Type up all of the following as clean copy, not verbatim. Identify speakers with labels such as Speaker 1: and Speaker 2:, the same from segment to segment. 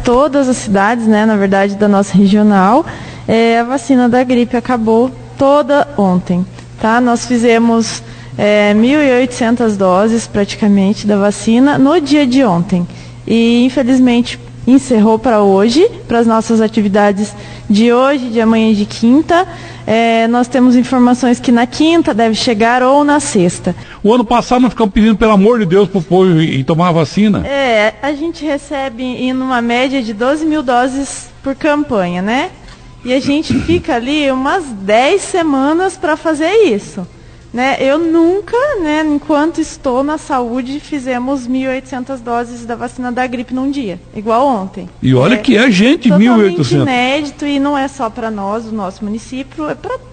Speaker 1: todas as cidades, né, na verdade, da nossa regional. A vacina da gripe acabou toda ontem, tá? Nós fizemos 1.800 doses praticamente da vacina no dia de ontem. E, infelizmente, encerrou para hoje, para as nossas atividades de hoje, de amanhã e de quinta. Nós temos informações que na quinta deve chegar ou na sexta.
Speaker 2: O ano passado nós ficamos pedindo, pelo amor de Deus, para o povo ir tomar a vacina.
Speaker 1: A gente recebe em uma média de 12 mil doses por campanha, né? E a gente fica ali umas 10 semanas para fazer isso. Né? Eu nunca, né, enquanto estou na saúde, fizemos 1.800 doses da vacina da gripe num dia, igual ontem.
Speaker 2: E olha que é gente, 1.800.
Speaker 1: Totalmente inédito, e não é só para nós, o nosso município, é para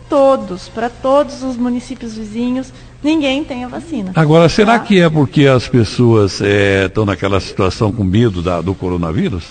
Speaker 1: todos os municípios vizinhos, ninguém tem a vacina.
Speaker 2: Agora, será que é porque as pessoas estão naquela situação com medo do coronavírus?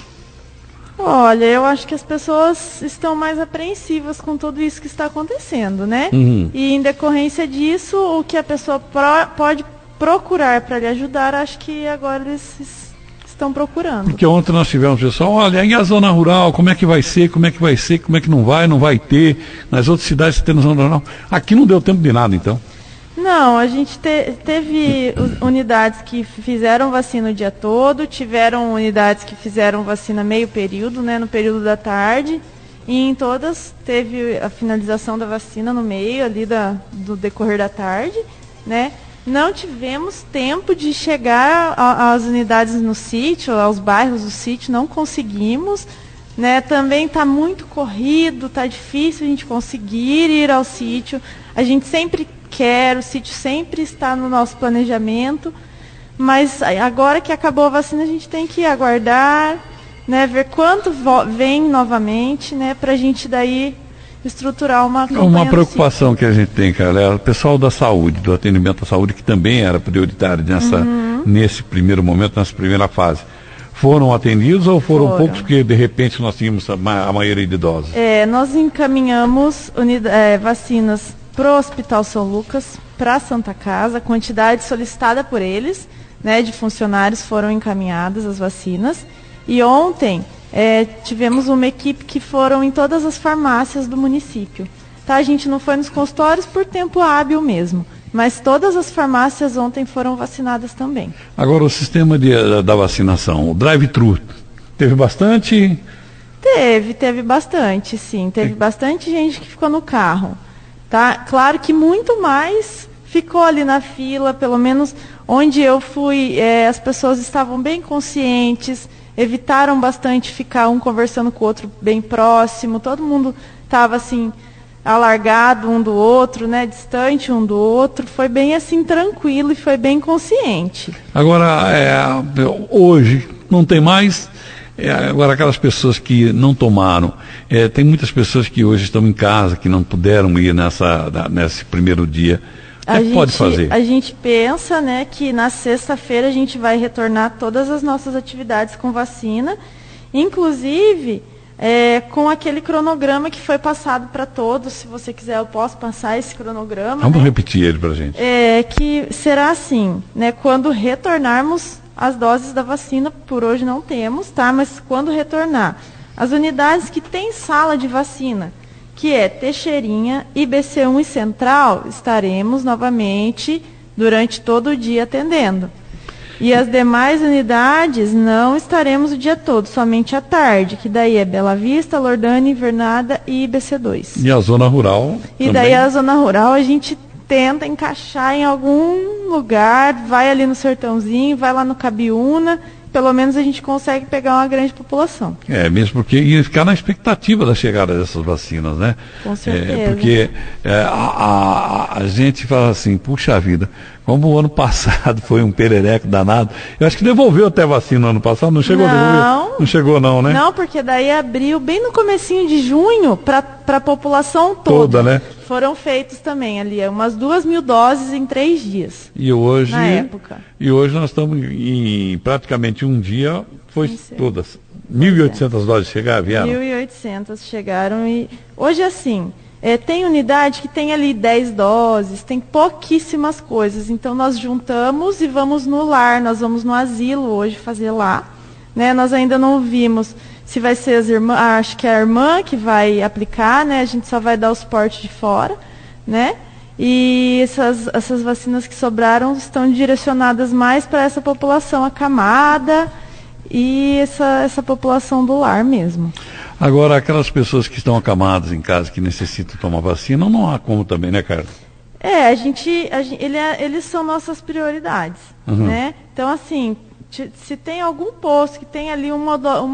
Speaker 1: Olha, eu acho que as pessoas estão mais apreensivas com tudo isso que está acontecendo, né?
Speaker 2: Uhum.
Speaker 1: E em decorrência disso, o que a pessoa pode procurar para lhe ajudar, acho que agora eles estão procurando.
Speaker 2: Porque ontem nós tivemos pessoal, olha, e a zona rural, como é que vai ser, como é que não vai ter, nas outras cidades você tem na zona rural. Aqui não deu tempo de nada, então.
Speaker 1: Não, a gente teve unidades que fizeram vacina o dia todo, tiveram unidades que fizeram vacina meio período, né, no período da tarde, e em todas teve a finalização da vacina no meio ali do decorrer da tarde, né. Não tivemos tempo de chegar às unidades no sítio, aos bairros do sítio, não conseguimos, né. Também está muito corrido, está difícil a gente conseguir ir ao sítio. A gente sempre quer, o sítio sempre está no nosso planejamento, mas agora que acabou a vacina a gente tem que aguardar, né, ver quanto vem novamente, né, para a gente daí estruturar uma campanha.
Speaker 2: Uma preocupação que a gente tem, cara, é o pessoal da saúde, do atendimento à saúde, que também era prioritário nesse primeiro momento, nessa primeira fase. Foram atendidos ou foram poucos, porque de repente nós tínhamos a maioria de idosos? Nós
Speaker 1: encaminhamos vacinas para o Hospital São Lucas, para a Santa Casa, a quantidade solicitada por eles, né, de funcionários, foram encaminhadas as vacinas. E ontem tivemos uma equipe que foram em todas as farmácias do município. Tá? A gente não foi nos consultórios por tempo hábil mesmo, mas todas as farmácias ontem foram vacinadas também.
Speaker 2: Agora, o sistema da vacinação, o drive-thru, teve bastante?
Speaker 1: Teve bastante, sim. Teve bastante gente que ficou no carro. Tá? Claro que muito mais ficou ali na fila, pelo menos onde eu fui, as pessoas estavam bem conscientes, evitaram bastante ficar um conversando com o outro bem próximo, todo mundo estava assim, alargado um do outro, né, distante um do outro, foi bem assim tranquilo e foi bem consciente.
Speaker 2: Agora, hoje não tem mais. Agora, aquelas pessoas que não tomaram, tem muitas pessoas que hoje estão em casa, que não puderam ir nesse primeiro dia. O que pode fazer?
Speaker 1: A gente pensa, né, que na sexta-feira a gente vai retornar todas as nossas atividades com vacina, inclusive com aquele cronograma que foi passado para todos. Se você quiser, eu posso passar esse cronograma.
Speaker 2: Vamos repetir ele para a gente.
Speaker 1: Que será assim, né, quando retornarmos as doses da vacina, por hoje não temos, tá? Mas quando retornar, as unidades que têm sala de vacina, que é Teixeirinha, IBC1 e Central, estaremos novamente durante todo o dia atendendo. E as demais unidades não estaremos o dia todo, somente à tarde, que daí é Bela Vista, Lordânia, Invernada e IBC2.
Speaker 2: E a zona rural?
Speaker 1: E também? Daí a zona rural a gente tenta encaixar em algum lugar, vai ali no Sertãozinho, vai lá no Cabiúna, pelo menos a gente consegue pegar uma grande população.
Speaker 2: Mesmo porque ia ficar na expectativa da chegada dessas vacinas, né?
Speaker 1: Com certeza.
Speaker 2: Porque a gente fala assim, puxa vida, como o ano passado foi um perereco danado, eu acho que devolveu até a vacina no ano passado, não chegou a devolver? Não chegou não, né?
Speaker 1: Não, porque daí abriu bem no comecinho de junho para a população toda,
Speaker 2: né?
Speaker 1: Foram feitos também ali umas 2.000 doses em 3 dias.
Speaker 2: E hoje,
Speaker 1: na época.
Speaker 2: E hoje nós estamos em praticamente um dia, foi todas. 1.800 doses vieram?
Speaker 1: 1.800 chegaram e hoje assim, tem unidade que tem ali 10 doses, tem pouquíssimas coisas. Então nós juntamos e vamos no lar, nós vamos no asilo hoje fazer lá, né? Nós ainda não vimos se vai ser as irmãs, acho que é a irmã que vai aplicar, né? A gente só vai dar o suporte de fora, né? E essas vacinas que sobraram estão direcionadas mais para essa população acamada e essa população do lar mesmo.
Speaker 2: Agora, aquelas pessoas que estão acamadas em casa, que necessitam tomar vacina, não há como também, né, Carla?
Speaker 1: Eles são nossas prioridades, né? Então, assim, se tem algum posto que tem ali uma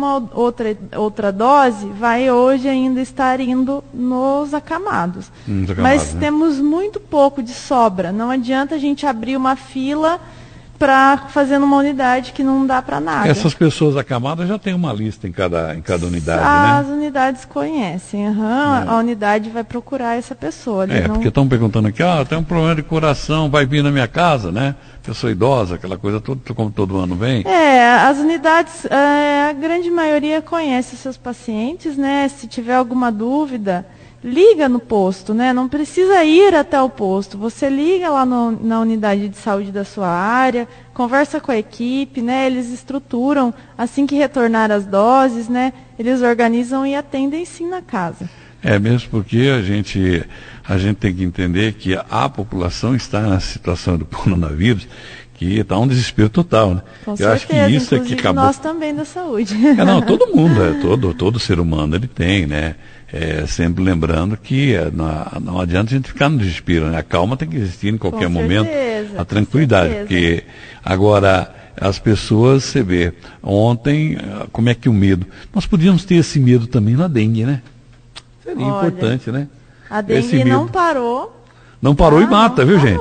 Speaker 1: outra dose, vai hoje ainda estar indo nos acamados. Mas né? Temos muito pouco de sobra. Não adianta a gente abrir uma fila para fazer numa unidade que não dá para nada.
Speaker 2: Essas pessoas acamadas já tem uma lista em cada unidade,
Speaker 1: As
Speaker 2: né?
Speaker 1: unidades conhecem, a unidade vai procurar essa pessoa.
Speaker 2: Porque estão perguntando aqui, tem um problema de coração, vai vir na minha casa, né? Pessoa idosa, aquela coisa toda, como todo ano vem.
Speaker 1: As unidades, a grande maioria conhece os seus pacientes, né? Se tiver alguma dúvida, liga no posto, né? Não precisa ir até o posto. Você liga lá na unidade de saúde da sua área, conversa com a equipe, né? Eles estruturam, assim que retornar as doses, né? Eles organizam e atendem sim na casa.
Speaker 2: Mesmo porque a gente tem que entender que a população está na situação do coronavírus, que está um desespero total, né?
Speaker 1: Com certeza, acho que isso é que acabou. Nós também da saúde.
Speaker 2: Todo mundo, todo ser humano ele tem, né? Sempre lembrando que não adianta a gente ficar no desespero, né? A calma tem que existir em qualquer momento, a tranquilidade, porque agora as pessoas, você vê, ontem, como é que o medo, nós podíamos ter esse medo também na dengue, né? Seria importante, né?
Speaker 1: A dengue não parou.
Speaker 2: Não parou e mata, viu, gente?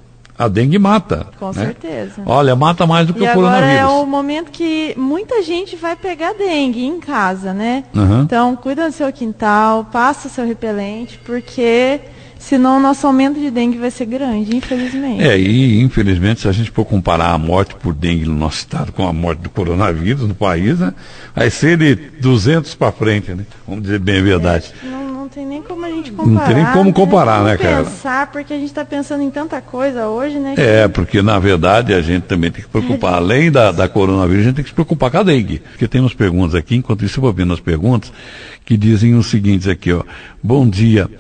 Speaker 2: A dengue mata.
Speaker 1: Com certeza.
Speaker 2: Olha, mata mais do que o coronavírus.
Speaker 1: Agora é o momento que muita gente vai pegar dengue em casa, né? Então, cuida do seu quintal, passa o seu repelente, porque senão o nosso aumento de dengue vai ser grande, infelizmente.
Speaker 2: E infelizmente, se a gente for comparar a morte por dengue no nosso estado com a morte do coronavírus no país, né, vai ser de 200 para frente, né? Vamos dizer bem a verdade.
Speaker 1: Não tem nem como a gente comparar.
Speaker 2: Não tem nem como comparar, né, cara?
Speaker 1: Porque a gente está pensando em tanta coisa hoje, né?
Speaker 2: Porque na verdade a gente também tem que preocupar, além da coronavírus, a gente tem que se preocupar com a dengue. Porque tem umas perguntas aqui, enquanto isso eu vou vendo as perguntas, que dizem o seguinte aqui, Bom dia.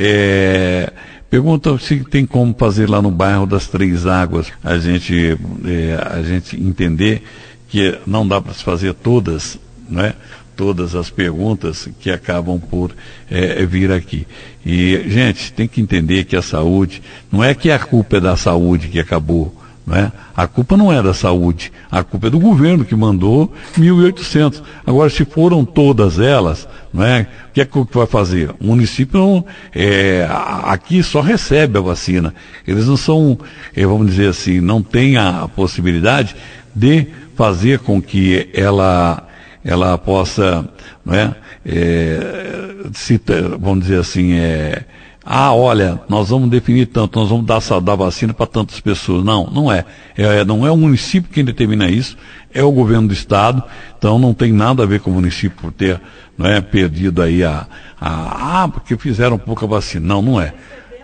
Speaker 2: Pergunta se tem como fazer lá no bairro das Três Águas, a gente entender que não dá para se fazer todas, né? Todas as perguntas que acabam por vir aqui. E, gente, tem que entender que a saúde, não é que a culpa é da saúde que acabou, né? A culpa não é da saúde, a culpa é do governo que mandou 1.800. Agora, se foram todas elas, né, o que é que vai fazer? O município aqui só recebe a vacina. Eles não são, vamos dizer assim, não tem a possibilidade de fazer com que ela possa, né, vamos dizer assim, olha, nós vamos definir tanto, nós vamos dar vacina para tantas pessoas. Não é. Não é o município quem determina isso, é o governo do estado, então não tem nada a ver com o município por ter, perdido aí porque fizeram pouca vacina. Não é.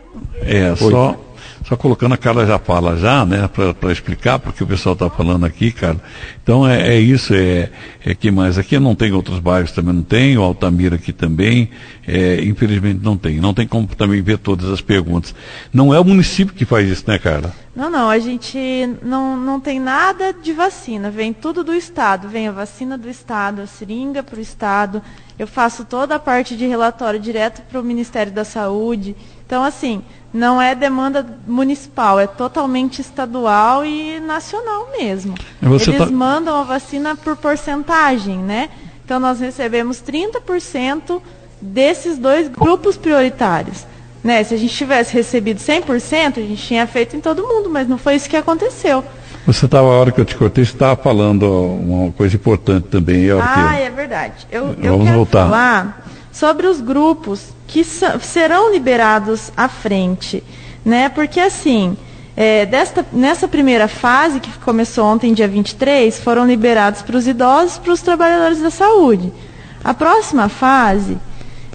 Speaker 2: Só colocando a Carla já fala né, para explicar, porque o pessoal está falando aqui, cara. Então isso, que mais? Aqui não tem, outros bairros também não tem, o Altamira aqui também, infelizmente não tem. Não tem como também ver todas as perguntas. Não é o município que faz isso, né, Carla?
Speaker 1: Não, a gente não tem nada de vacina, vem tudo do estado, vem a vacina do estado, a seringa para o estado, eu faço toda a parte de relatório direto para o Ministério da Saúde. Então, assim, não é demanda municipal, é totalmente estadual e nacional mesmo. Eles mandam a vacina por porcentagem, né? Então, nós recebemos 30% desses dois grupos prioritários. Né? Se a gente tivesse recebido 100%, a gente tinha feito em todo mundo, mas não foi isso que aconteceu.
Speaker 2: A hora que eu te cortei, você estava falando uma coisa importante também.
Speaker 1: É verdade. Eu quero falar sobre os grupos que serão liberados à frente, né? Porque assim, nessa primeira fase, que começou ontem, dia 23, foram liberados para os idosos e para os trabalhadores da saúde. A próxima fase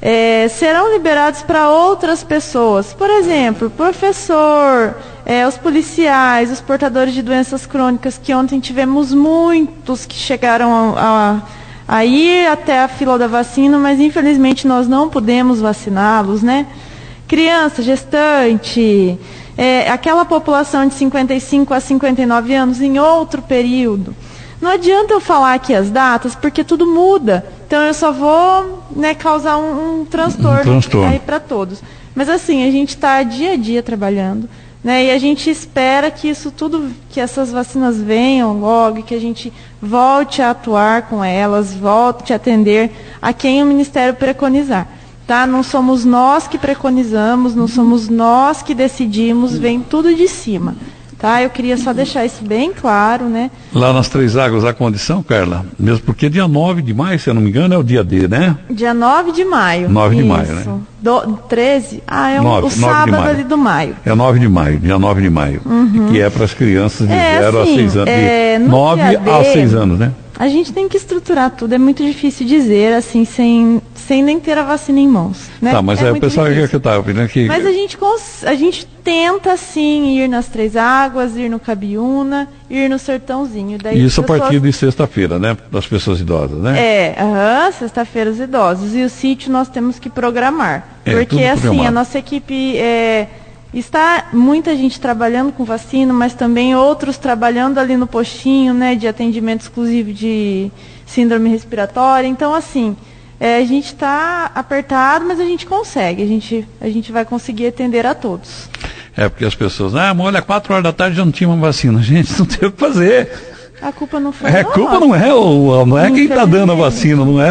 Speaker 1: serão liberados para outras pessoas. Por exemplo, professor, os policiais, os portadores de doenças crônicas, que ontem tivemos muitos que chegaram a ir até a fila da vacina, mas infelizmente nós não pudemos vaciná-los, né? Criança, gestante, aquela população de 55 a 59 anos em outro período. Não adianta eu falar aqui as datas, porque tudo muda. Então eu só vou, né, causar um transtorno aí para todos. Mas assim, a gente está dia a dia trabalhando, né, e a gente espera que isso tudo, que essas vacinas venham logo, que a gente volte a atuar com elas, volte a atender a quem o Ministério preconizar. Tá? Não somos nós que preconizamos, não somos nós que decidimos, vem tudo de cima. Tá? Eu queria só deixar isso bem claro, né?
Speaker 2: Lá nas Três Águas, a condição, Carla, mesmo porque dia 9 de maio, se eu não me engano, é o dia D, né?
Speaker 1: Dia 9 de maio.
Speaker 2: 9 de maio, né?
Speaker 1: 13?
Speaker 2: O
Speaker 1: sábado ali do maio.
Speaker 2: É 9 de maio, dia 9 de maio. Que é para as crianças de 0 a 6 anos. De 9 a 6 anos, né?
Speaker 1: A gente tem que estruturar tudo, é muito difícil dizer, assim, sem nem ter a vacina em mãos, né?
Speaker 2: Tá, mas o pessoal que estava pedindo que...
Speaker 1: Mas a gente tenta, sim, ir nas Três Águas, ir no Cabiúna, ir no Sertãozinho. Daí
Speaker 2: isso a partir de sexta-feira, né? Das pessoas idosas, né?
Speaker 1: Sexta-feira os idosos. E o sítio nós temos que programar. Porque, assim, a nossa equipe... Está muita gente trabalhando com vacina, mas também outros trabalhando ali no postinho, né, de atendimento exclusivo de síndrome respiratória. Então, assim, a gente está apertado, mas a gente consegue. A gente vai conseguir atender a todos.
Speaker 2: Porque as pessoas, mas olha, 4 horas da tarde já não tinha uma vacina. Gente, não tem o que fazer.
Speaker 1: A culpa não foi
Speaker 2: nossa. A culpa não é quem está dando a vacina, não é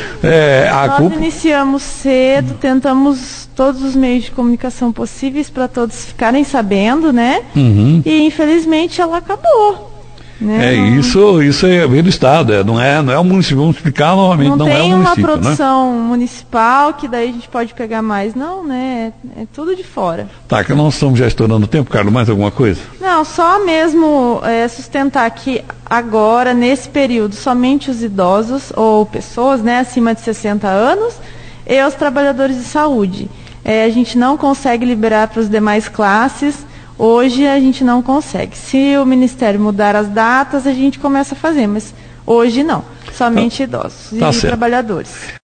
Speaker 1: Nós iniciamos cedo, tentamos todos os meios de comunicação possíveis para todos ficarem sabendo, né? E infelizmente ela acabou. Né?
Speaker 2: Isso é ver do Estado, não é o município, vamos explicar novamente, não é o município. Não tem uma
Speaker 1: produção municipal que daí a gente pode pegar mais, não, né? É tudo de fora.
Speaker 2: Tá, que nós estamos já estourando o tempo, Carlos, mais alguma coisa?
Speaker 1: Não, só mesmo sustentar que agora, nesse período, somente os idosos ou pessoas, né, acima de 60 anos e os trabalhadores de saúde. A gente não consegue liberar para as demais classes. Hoje a gente não consegue. Se o Ministério mudar as datas, a gente começa a fazer, mas hoje não. Somente idosos e trabalhadores.